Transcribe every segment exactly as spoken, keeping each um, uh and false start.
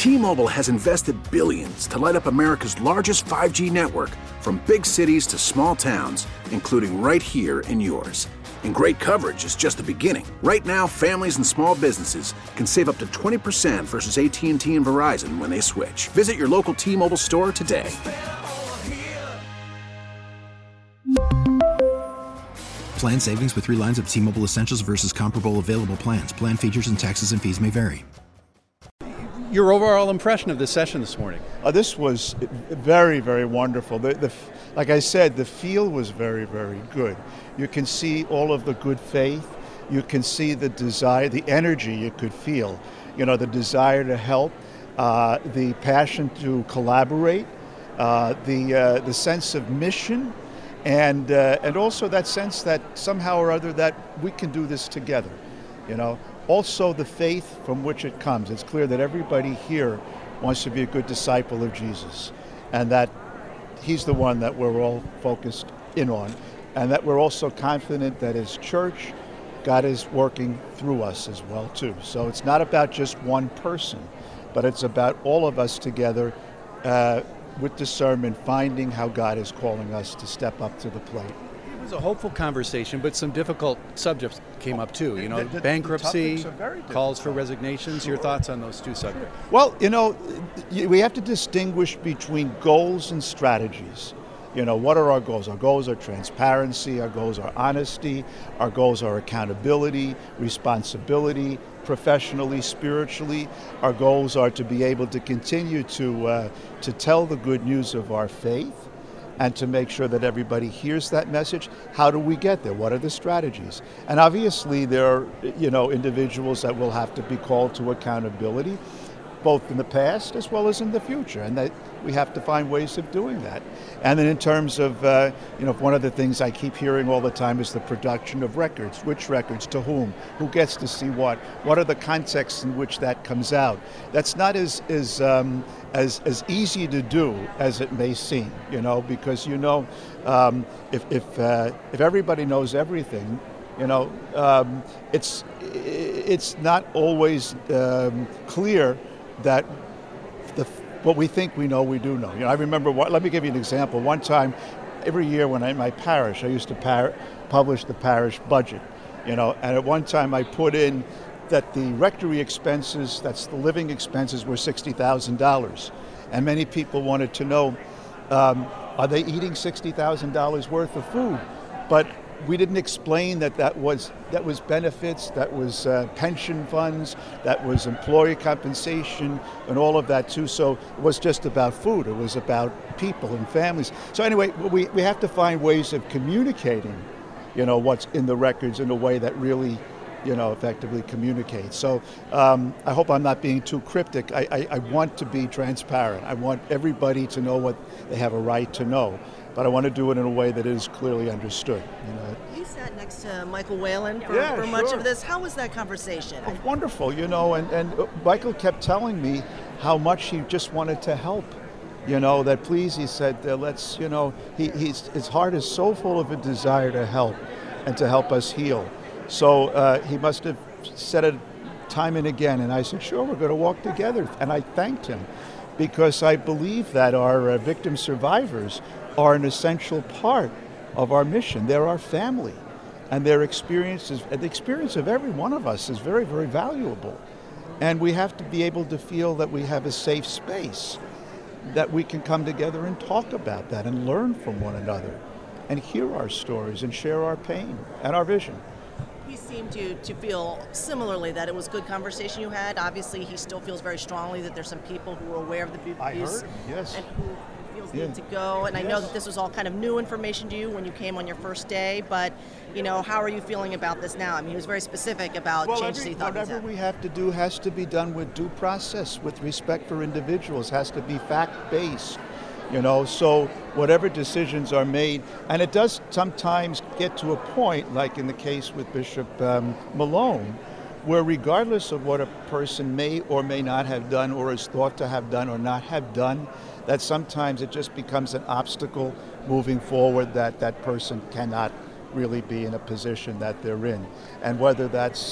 T-Mobile has invested billions to light up America's largest five G network, from big cities to small towns, including right here in yours. And great coverage is just the beginning. Right now, families and small businesses can save up to twenty percent versus A T and T and Verizon when they switch. Visit your local T-Mobile store today. Plan savings with three lines of T-Mobile Essentials versus comparable available plans. Plan features and taxes and fees may vary. Your overall impression of this session this morning? Uh, this was very, very wonderful. The, the, like I said, the feel was very, very good. You can see all of the good faith. You can see the desire, the energy you could feel. You know, the desire to help, uh, the passion to collaborate, uh, the uh, the sense of mission, and uh, and also that sense that somehow or other that we can do this together. You know. Also the faith from which it comes. It's clear that everybody here wants to be a good disciple of Jesus, and that he's the one that we're all focused in on, and that we're also confident that as church, God is working through us as well too. So it's not about just one person, but it's about all of us together uh, with discernment, finding how God is calling us to step up to the plate. It was a hopeful conversation, but some difficult subjects came up too. You know, the, the, bankruptcy, the calls for resignations. Your thoughts on those two subjects? Well, you know, we have to distinguish between goals and strategies. You know, what are our goals? Our goals are transparency, our goals are honesty, our goals are accountability, responsibility, professionally, spiritually. Our goals are to be able to continue to uh, to tell the good news of our faith, and to make sure that everybody hears that message. How do we get there? What are the strategies? And obviously there are, you know, individuals that will have to be called to accountability, both in the past as well as in the future, and that we have to find ways of doing that. And then in terms of, uh, you know, one of the things I keep hearing all the time is the production of records. Which records, to whom, who gets to see what, what are the contexts in which that comes out? That's not as, as, um, as, as easy to do as it may seem, you know, because, you know, um, if, if, uh, if everybody knows everything, you know, um, it's, it's not always um, clear that the, what we think we know, we do know. You know, I remember, what, let me give you an example. One time, every year when I, in my parish, I used to par- publish the parish budget, you know, and at one time I put in that the rectory expenses, that's the living expenses, were sixty thousand dollars. And many people wanted to know, um, are they eating sixty thousand dollars worth of food? But we didn't explain that that was that was benefits, that was uh, pension funds, that was employee compensation, and all of that too. So it was just about food. It was about people and families. So anyway, we, we have to find ways of communicating, you know, what's in the records in a way that really, you know, effectively communicates. So um, I hope I'm not being too cryptic. I, I, I want to be transparent. I want everybody to know what they have a right to know. But I want to do it in a way that is clearly understood. You know. You sat next to Michael Whalen for, yeah, for much sure. of this. How was that conversation? Oh, wonderful, you know, and, and Michael kept telling me how much he just wanted to help. You know, that please, he said, uh, let's, you know, he, he's, his heart is so full of a desire to help and to help us heal. So uh, he must have said it time and again, and I said, sure, we're going to walk together. And I thanked him because I believe that our uh, victim survivors are an essential part of our mission. They're our family, and their experiences, the experience of every one of us is very, very valuable. And we have to be able to feel that we have a safe space, that we can come together and talk about that and learn from one another and hear our stories and share our pain and our vision. He seemed to, to feel similarly that it was good conversation you had. Obviously, he still feels very strongly that there's some people who are aware of the abuse. I heard, yes. And who feels Yeah. need to go. And I Yes. know that this was all kind of new information to you when you came on your first day, but, you know, how are you feeling about this now? I mean, he was very specific about Well, changes every, he thought whatever he'd we have to do has to be done with due process, with respect for individuals, has to be fact-based. You know, so whatever decisions are made, and it does sometimes get to a point, like in the case with Bishop um, Malone, where regardless of what a person may or may not have done or is thought to have done or not have done, that sometimes it just becomes an obstacle moving forward that that person cannot really be in a position that they're in. And whether that's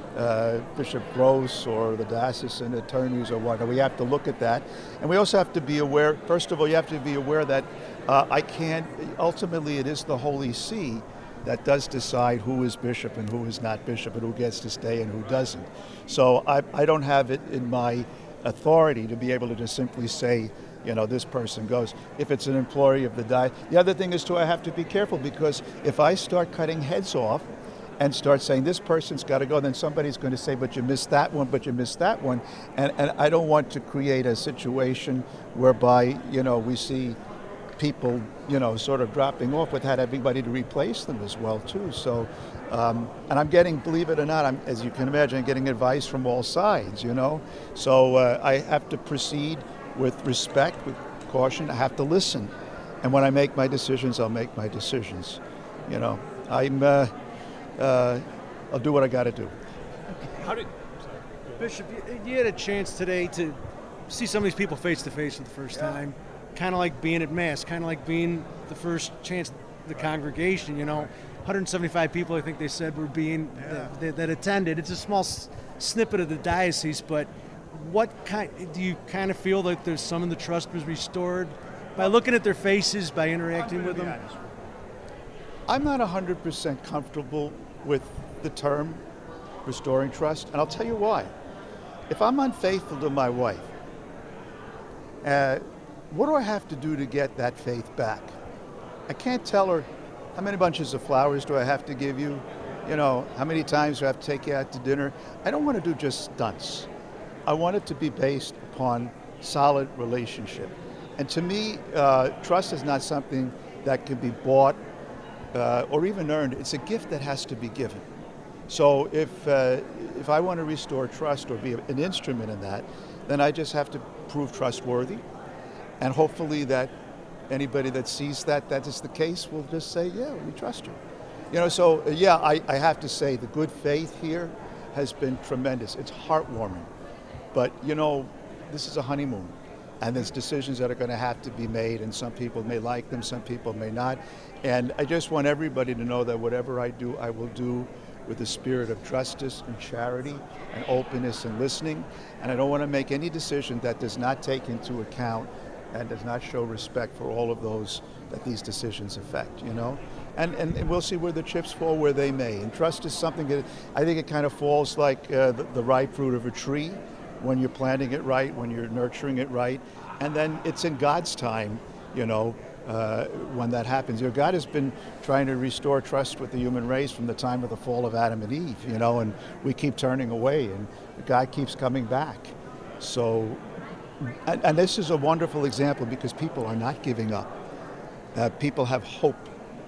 uh, Bishop Gross or the diocesan attorneys or whatnot. We have to look at that. And we also have to be aware, first of all, you have to be aware that uh, I can't, ultimately it is the Holy See that does decide who is bishop and who is not bishop and who gets to stay and who doesn't. So I, I don't have it in my authority to be able to just simply say, you know, this person goes. If it's an employee of the diocese. The other thing is, too, I have to be careful, because if I start cutting heads off and start saying this person's got to go, then somebody's going to say, but you missed that one, but you missed that one. And, and I don't want to create a situation whereby, you know, we see people, you know, sort of dropping off without everybody to replace them as well, too. So, um, and I'm getting, believe it or not, I'm, as you can imagine, I'm getting advice from all sides, you know. So uh, I have to proceed with respect, with caution. I have to listen. And when I make my decisions, I'll make my decisions. You know, I'm, uh, uh, I'll do what I got to do. How did, Bishop, you, you had a chance today to see some of these people face to face for the first yeah. time. Kind of like being at Mass, kind of like being the first chance the congregation, you know. one hundred seventy-five people, I think they said, were being, yeah. that, that attended. It's a small s- snippet of the diocese, but what kind, do you kind of feel like there's some of the trust was restored by looking at their faces, by interacting with them? I'm not one hundred percent comfortable with the term restoring trust, and I'll tell you why. If I'm unfaithful to my wife, uh, what do I have to do to get that faith back? I can't tell her, how many bunches of flowers do I have to give you? You know, how many times do I have to take you out to dinner? I don't want to do just stunts. I want it to be based upon solid relationship. And to me, uh, trust is not something that can be bought uh, or even earned. It's a gift that has to be given. So if, uh, if I want to restore trust or be an instrument in that, then I just have to prove trustworthy. And hopefully that anybody that sees that that is the case will just say, yeah, we trust you. You know, so uh, yeah, I, I have to say the good faith here has been tremendous. It's heartwarming. But, you know, this is a honeymoon, and there's decisions that are going to have to be made, and some people may like them, some people may not. And I just want everybody to know that whatever I do, I will do with the spirit of justice and charity and openness and listening. And I don't want to make any decision that does not take into account and does not show respect for all of those that these decisions affect, you know? And, and, and we'll see where the chips fall where they may. And trust is something that I think it kind of falls like uh, the, the ripe fruit of a tree when you're planting it right, when you're nurturing it right. And then it's in God's time, you know, uh, when that happens. You know, God has been trying to restore trust with the human race from the time of the fall of Adam and Eve, you know, and we keep turning away, and God keeps coming back. So, and, and this is a wonderful example because people are not giving up. Uh, people have hope,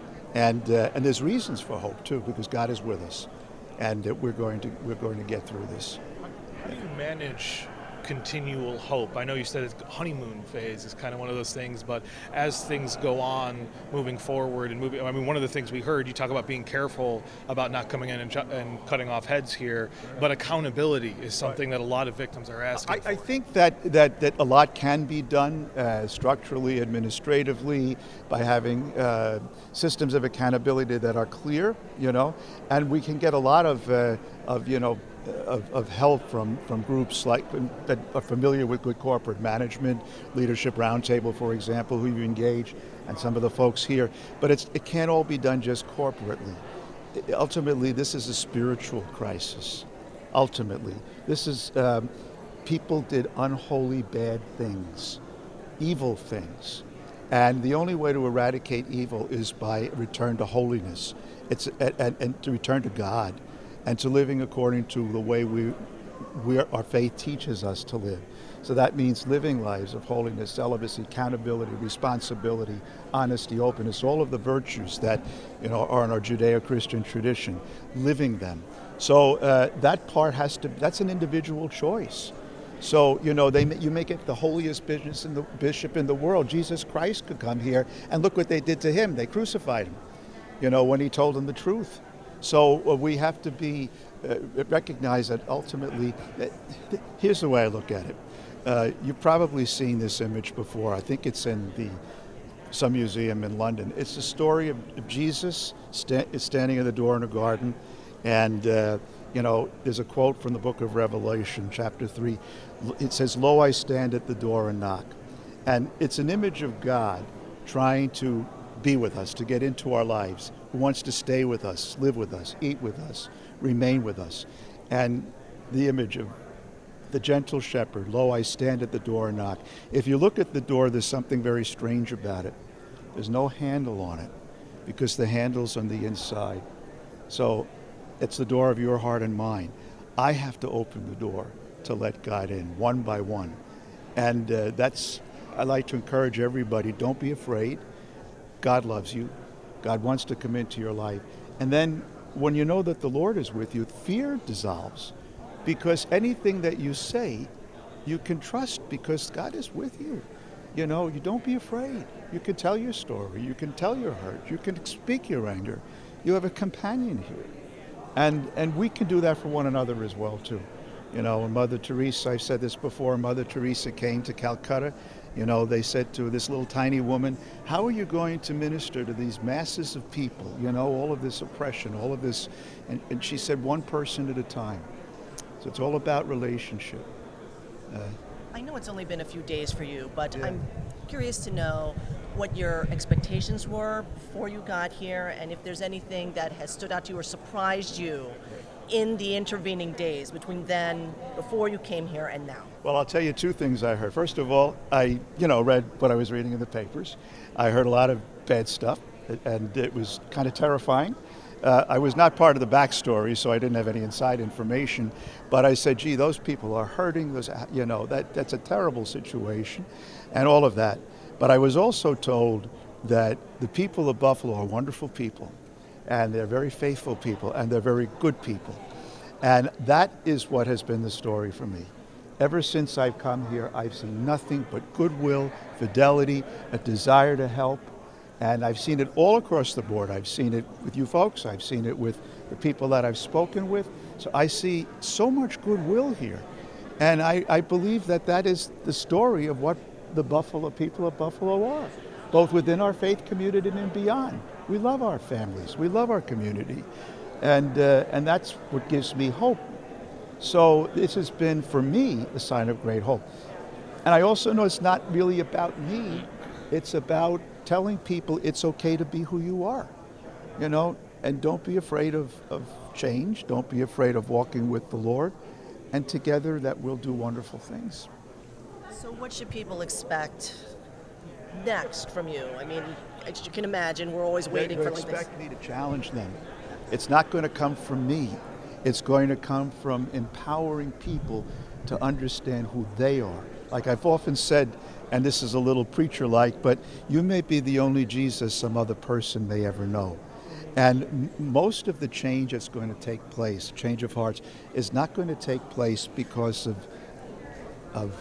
and uh, and there's reasons for hope too, because God is with us, and uh, we're going to we're going to get through this. How do you manage continual hope? I know you said it's honeymoon phase is kind of one of those things, but as things go on, moving forward and moving, I mean, one of the things we heard, you talk about being careful about not coming in and, ch- and cutting off heads here, but accountability is something that a lot of victims are asking I, for. I think that, that, that a lot can be done uh, structurally, administratively, by having uh, systems of accountability that are clear, you know, and we can get a lot of, uh, of you know, Of, of help from, from groups like that are familiar with good corporate management, Leadership Roundtable, for example, who you engage, and some of the folks here. But it's, it can't all be done just corporately. It, ultimately, this is a spiritual crisis. Ultimately, this is um, people did unholy bad things, evil things, and the only way to eradicate evil is by return to holiness. It's and, and to return to God. And to living according to the way we, we are, our faith teaches us to live. So that means living lives of holiness, celibacy, accountability, responsibility, honesty, openness, all of the virtues that, you know, are in our Judeo-Christian tradition, living them. So uh, that part has to, that's an individual choice. So, you know, they you make it the holiest business in the bishop in the world. Jesus Christ could come here, and look what they did to him. They crucified him, you know, when he told them the truth. So uh, we have to be, uh, recognize that ultimately, uh, here's the way I look at it. Uh, you've probably seen this image before. I think it's in the some museum in London. It's the story of, of Jesus sta- standing at the door in a garden, and uh, You know, there's a quote from the book of Revelation, chapter three. It says, "Lo, I stand at the door and knock." And it's an image of God trying to be with us, to get into our lives, who wants to stay with us, live with us, eat with us, remain with us. And the image of the gentle shepherd, "Lo, I stand at the door and knock." If you look at the door, there's something very strange about it. There's no handle on it because the handle's on the inside. So it's the door of your heart and mind. I have to open the door to let God in, one by one. And uh, that's, I like to encourage everybody, don't be afraid. God loves you. God wants to come into your life. And then when you know that the Lord is with you, fear dissolves, because anything that you say, you can trust because God is with you. You know, you don't be afraid. You can tell your story. You can tell your hurt. You can speak your anger. You have a companion here. And and we can do that for one another as well, too. You know, and Mother Teresa, I've said this before, Mother Teresa came to Calcutta. You know, they said to this little tiny woman, how are you going to minister to these masses of people? You know, all of this oppression, all of this. And, and she said, one person at a time. So it's all about relationship. Uh, I know it's only been a few days for you, but Yeah. I'm curious to know what your expectations were before you got here, and if there's anything that has stood out to you or surprised you in the intervening days between then, before you came here, and now. Well, I'll tell you two things I heard. First of all, I, you know, read what I was reading in the papers. I heard a lot of bad stuff, and it was kind of terrifying. Uh, I was not part of the backstory, so I didn't have any inside information. But I said, gee, those people are hurting. Those, you know, that that's a terrible situation, and all of that. But I was also told that the people of Buffalo are wonderful people, and they're very faithful people, and they're very good people. And that is what has been the story for me. Ever since I've come here, I've seen nothing but goodwill, fidelity, a desire to help. And I've seen it all across the board. I've seen it with you folks. I've seen it with the people that I've spoken with. So I see so much goodwill here. And I, I believe that that is the story of what the Buffalo people of Buffalo are, both within our faith community and beyond. We love our families. We love our community. And, uh, and that's what gives me hope. So this has been, for me, a sign of great hope. And I also know it's not really about me. It's about telling people it's okay to be who you are, you know, and don't be afraid of, of change. Don't be afraid of walking with the Lord. And together that we'll do wonderful things. So what should people expect next from you? I mean, as you can imagine, we're always waiting They for like this. expect me to challenge them. It's not going to come from me. It's going to come from empowering people to understand who they are. Like I've often said, and this is a little preacher-like, but you may be the only Jesus some other person may ever know. And m- most of the change that's going to take place, change of hearts, is not going to take place because of, of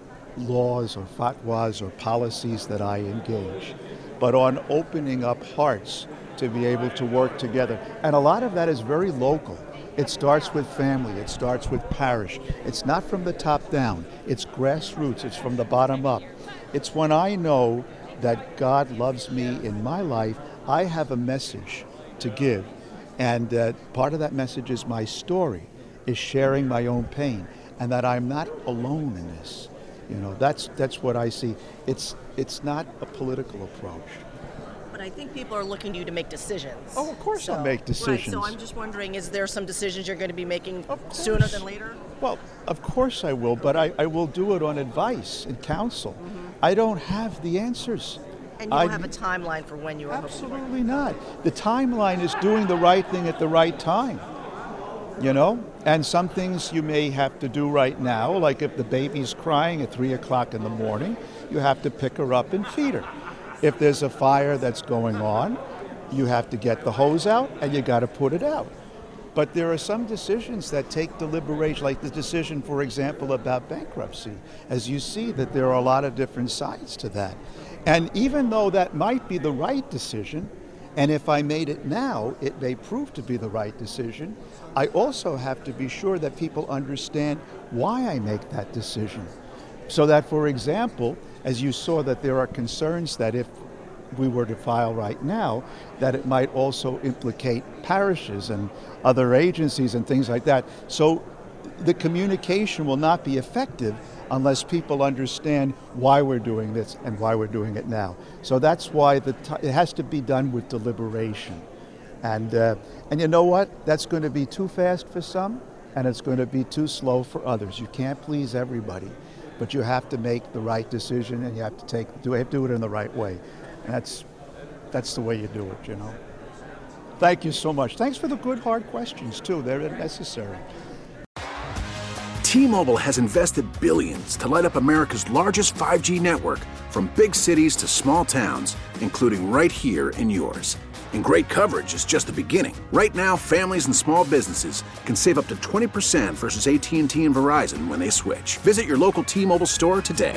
laws or fatwas or policies that I engage, but on opening up hearts to be able to work together. And a lot of that is very local. It starts with family, it starts with parish. It's not from the top down, it's grassroots, it's from the bottom up. It's when I know that God loves me in my life, I have a message to give. And uh, part of that message is my story, is sharing my own pain, and that I'm not alone in this. You know, that's that's what I see. It's it's not a political approach. But I think people are looking to you to make decisions. Oh, of course so, I'll make decisions. Right, so I'm just wondering, is there some decisions you're going to be making Of sooner course. than later? Well, of course I will, but I, I will do it on advice and counsel. Mm-hmm. I don't have the answers. And you I- don't have a timeline for when you are hoping for it? Absolutely not. The timeline is doing the right thing at the right time. You know? And some things you may have to do right now, like if the baby's crying at three o'clock in the morning, you have to pick her up and feed her. If there's a fire that's going on, you have to get the hose out and you got to put it out. But there are some decisions that take deliberation, like the decision, for example, about bankruptcy. As you see that there are a lot of different sides to that. And even though that might be the right decision, and if I made it now, it may prove to be the right decision, I also have to be sure that people understand why I make that decision. So that, for example, as you saw that there are concerns that if we were to file right now, that it might also implicate parishes and other agencies and things like that. So the communication will not be effective unless people understand why we're doing this and why we're doing it now. So that's why the t- it has to be done with deliberation. And, uh, and you know what? That's going to be too fast for some, and it's going to be too slow for others. You can't please everybody, but you have to make the right decision, and you have to take do, have to do it in the right way. And that's, that's the way you do it, you know. Thank you so much. Thanks for the good, hard questions, too. They're necessary. T-Mobile has invested billions to light up America's largest five G network, from big cities to small towns, including right here in yours. And great coverage is just the beginning. Right now, families and small businesses can save up to twenty percent versus A T and T and Verizon when they switch. Visit your local T-Mobile store today.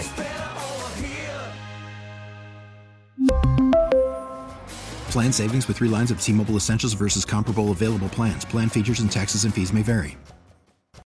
Plan savings with three lines of T-Mobile Essentials versus comparable available plans. Plan features and taxes and fees may vary.